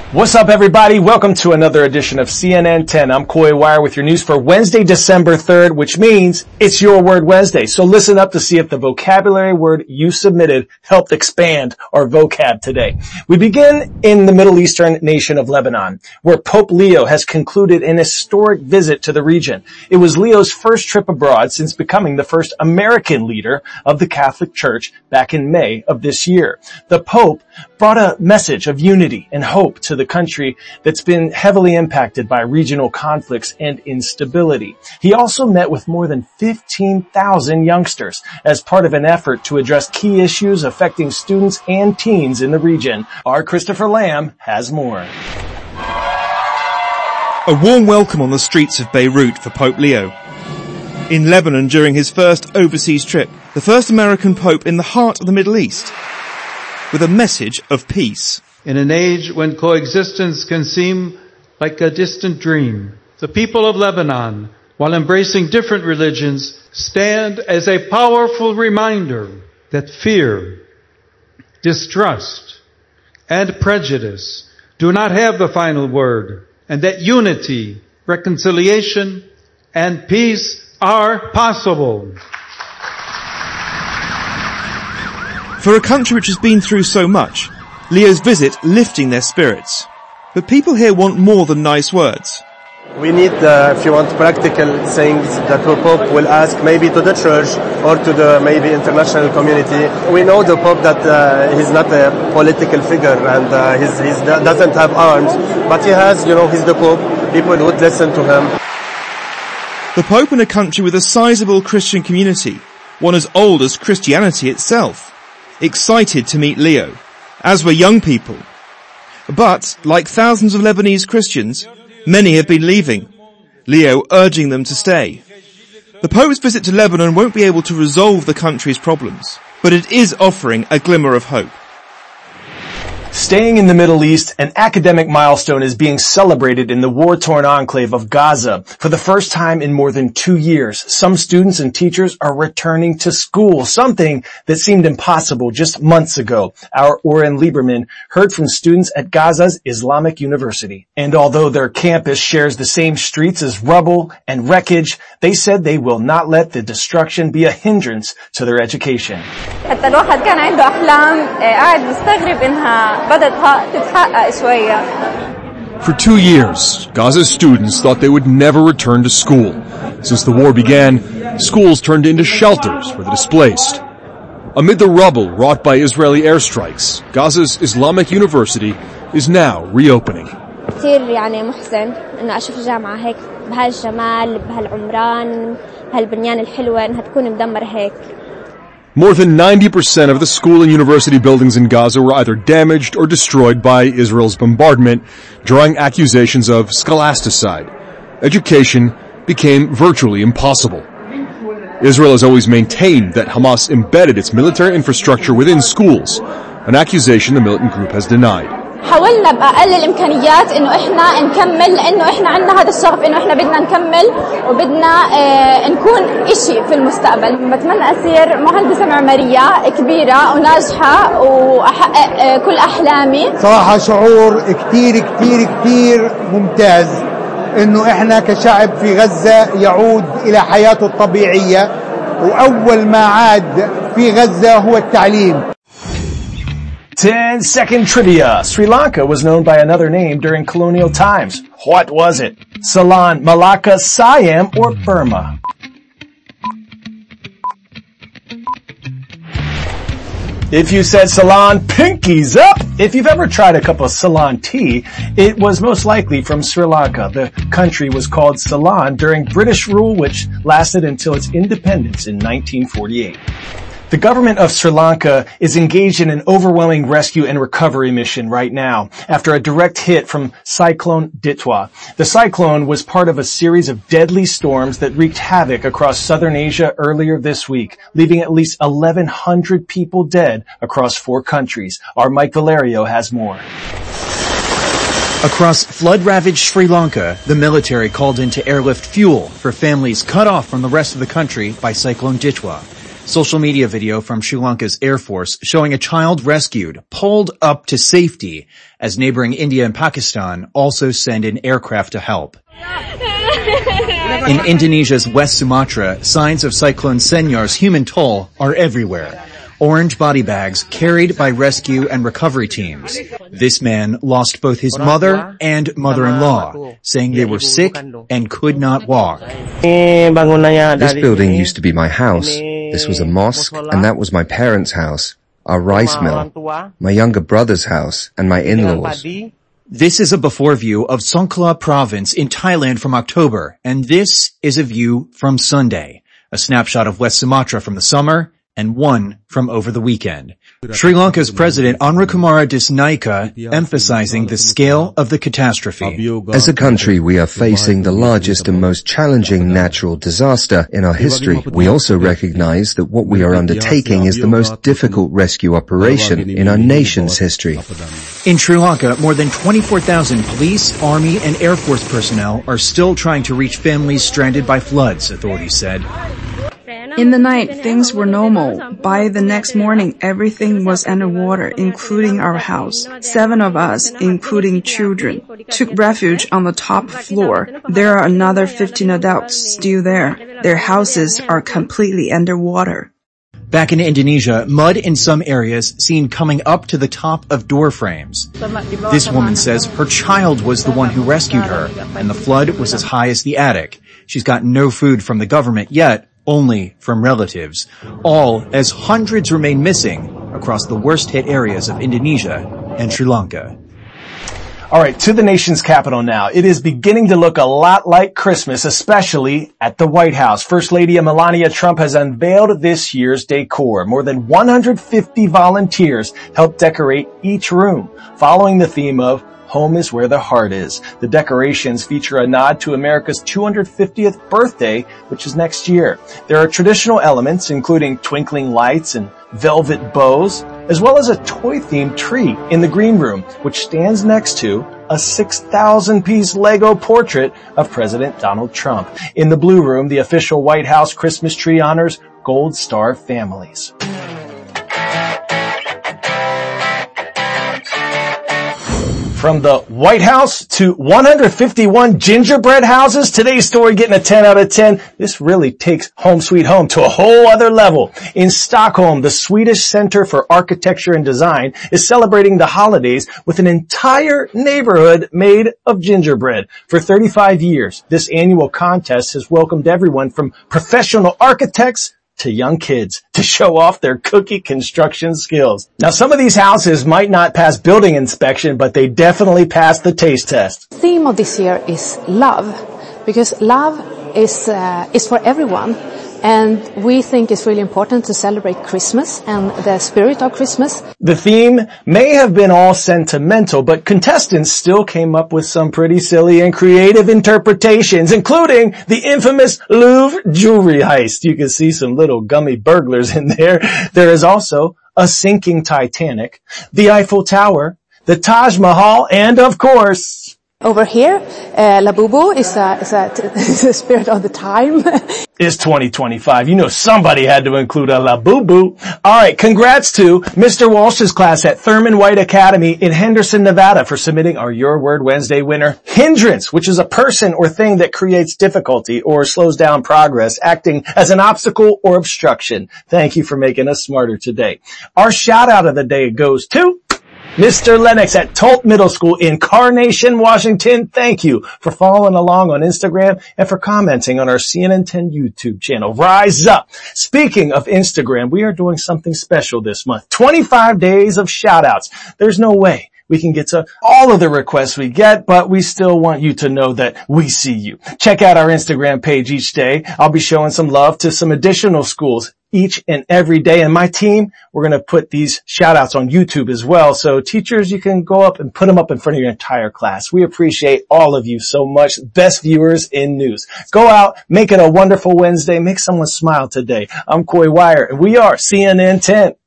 What's up, everybody? Welcome to another edition of CNN 10. I'm Coy Wire with your news for Wednesday, December 3rd, which means it's Your Word Wednesday. So listen up to see if the vocabulary word you submitted helped expand our vocab today. We begin in the Middle Eastern nation of Lebanon, where Pope Leo has concluded an historic visit to the region. It was Leo's first trip abroad since becoming the first American leader of the Catholic Church back in May of this year. The Pope brought a message of unity and hope to the country that's been heavily impacted by regional conflicts and instability. He also met with more than 15,000 youngsters as part of an effort to address key issues affecting students and teens in the region. Our Christopher Lamb has more. A warm welcome on the streets of Beirut for Pope Leo. In Lebanon during his first overseas trip, the first American Pope in the heart of the Middle East, with a message of peace. In an age when coexistence can seem like a distant dream, the people of Lebanon, while embracing different religions, stand as a powerful reminder that fear, distrust, and prejudice do not have the final word, and that unity, reconciliation, and peace are possible. For a country which has been through so much, Leo's visit lifting their spirits. But people here want more than nice words. We need, if you want, practical things that the Pope will ask maybe to the church or to the maybe international community. We know the Pope that he's not a political figure and he doesn't have arms, but he has, he's the Pope. People would listen to him. The Pope in a country with a sizable Christian community, one as old as Christianity itself, excited to meet Leo, as were young people. But, like thousands of Lebanese Christians, many have been leaving, Leo urging them to stay. The Pope's visit to Lebanon won't be able to resolve the country's problems, but it is offering a glimmer of hope. Staying in the Middle East, an academic milestone is being celebrated in the war-torn enclave of Gaza. For the first time in more than 2 years, some students and teachers are returning to school, something that seemed impossible just months ago. Our Oren Lieberman heard from students at Gaza's Islamic University. And although their campus shares the same streets as rubble and wreckage, they said they will not let the destruction be a hindrance to their education. حتى الواحد كان عنده أحلام قاعد مستغرب إنها بدت تتحقق شوية. For 2 years, Gaza's students thought they would never return to school. Since the war began, schools turned into shelters for the displaced. Amid the rubble wrought by Israeli airstrikes, Gaza's Islamic University is now reopening. كثير يعني محزن إنه أشوف جامعة هيك بهالجمال بهالعمران بهالبنيان الحلوة إنها تكون مدمر هيك. More than 90% of the school and university buildings in Gaza were either damaged or destroyed by Israel's bombardment, drawing accusations of scholasticide. Education became virtually impossible. Israel has always maintained that Hamas embedded its military infrastructure within schools, an accusation the militant group has denied. حاولنا بأقل الإمكانيات إنه إحنا نكمل لأنه إحنا عندنا هذا الشغف إنه إحنا بدنا نكمل وبدنا نكون إشي في المستقبل. بتمنى أصير مهندسة معمارية كبيرة وناجحة وأحقق كل أحلامي. صراحة شعور كتير ممتاز إنه إحنا كشعب في غزة يعود إلى حياته الطبيعية وأول ما عاد في غزة هو التعليم. 10-second trivia. Sri Lanka was known by another name during colonial times. What was it? Ceylon, Malacca, Siam, or Burma? If you said Ceylon, pinkies up! If you've ever tried a cup of Ceylon tea, it was most likely from Sri Lanka. The country was called Ceylon during British rule, which lasted until its independence in 1948. The government of Sri Lanka is engaged in an overwhelming rescue and recovery mission right now after a direct hit from Cyclone Ditwa. The cyclone was part of a series of deadly storms that wreaked havoc across southern Asia earlier this week, leaving at least 1,100 people dead across 4 countries. Our Mike Valerio has more. Across flood-ravaged Sri Lanka, the military called in to airlift fuel for families cut off from the rest of the country by Cyclone Ditwa. Social media video from Sri Lanka's Air Force showing a child rescued, pulled up to safety as neighboring India and Pakistan also send in aircraft to help. In Indonesia's West Sumatra, signs of Cyclone Senyar's human toll are everywhere. Orange body bags carried by rescue and recovery teams. This man lost both his mother and mother-in-law, saying they were sick and could not walk. This building used to be my house. This was a mosque, and that was my parents' house, our rice mill, my younger brother's house, and my in-laws. This is a before view of Songkhla province in Thailand from October, and this is a view from Sunday, a snapshot of West Sumatra from the summer, and one from over the weekend. Sri Lanka's President Anukumara Disnaika emphasizing the scale of the catastrophe. As a country, we are facing the largest and most challenging natural disaster in our history. We also recognize that what we are undertaking is the most difficult rescue operation in our nation's history. In Sri Lanka, more than 24,000 police, army, and Air Force personnel are still trying to reach families stranded by floods, authorities said. In the night, things were normal. By the next morning, everything was underwater, including our house. 7 of us, including children, took refuge on the top floor. There are another 15 adults still there. Their houses are completely underwater. Back in Indonesia, mud in some areas seen coming up to the top of door frames. This woman says her child was the one who rescued her, and the flood was as high as the attic. She's got no food from the government yet, only from relatives, all as hundreds remain missing across the worst-hit areas of Indonesia and Sri Lanka. All right, to the nation's capital now. It is beginning to look a lot like Christmas, especially at the White House. First Lady Melania Trump has unveiled this year's decor. More than 150 volunteers helped decorate each room, following the theme of Home is where the heart is. The decorations feature a nod to America's 250th birthday, which is next year. There are traditional elements, including twinkling lights and velvet bows, as well as a toy-themed tree in the green room, which stands next to a 6,000-piece Lego portrait of President Donald Trump. In the blue room, the official White House Christmas tree honors Gold Star families. From the White House to 151 gingerbread houses, today's story getting a 10 out of 10. This really takes Home Sweet Home to a whole other level. In Stockholm, the Swedish Center for Architecture and Design is celebrating the holidays with an entire neighborhood made of gingerbread. For 35 years, this annual contest has welcomed everyone from professional architects to young kids to show off their cookie construction skills. Now, some of these houses might not pass building inspection, but they definitely pass the taste test. The theme of this year is love, because love is for everyone. And we think it's really important to celebrate Christmas and the spirit of Christmas. The theme may have been all sentimental, but contestants still came up with some pretty silly and creative interpretations, including the infamous Louvre jewelry heist. You can see some little gummy burglars in there. There is also a sinking Titanic, the Eiffel Tower, the Taj Mahal, and of course, over here, Labubu is the spirit of the time. It's 2025. You know somebody had to include a Labubu. All right, congrats to Mr. Walsh's class at Thurman White Academy in Henderson, Nevada for submitting our Your Word Wednesday winner, hindrance, which is a person or thing that creates difficulty or slows down progress, acting as an obstacle or obstruction. Thank you for making us smarter today. Our shout out of the day goes to Mr. Lennox at Tolt Middle School in Carnation, Washington. Thank you for following along on Instagram and for commenting on our CNN 10 YouTube channel. Rise up. Speaking of Instagram, we are doing something special this month. 25 days of shout outs. There's no way we can get to all of the requests we get, but we still want you to know that we see you. Check out our Instagram page each day. I'll be showing some love to some additional schools each and every day. And my team, we're going to put these shout outs on YouTube as well. So teachers, you can go up and put them up in front of your entire class. We appreciate all of you so much. Best viewers in news. Go out, make it a wonderful Wednesday. Make someone smile today. I'm Coy Wire and we are CNN 10.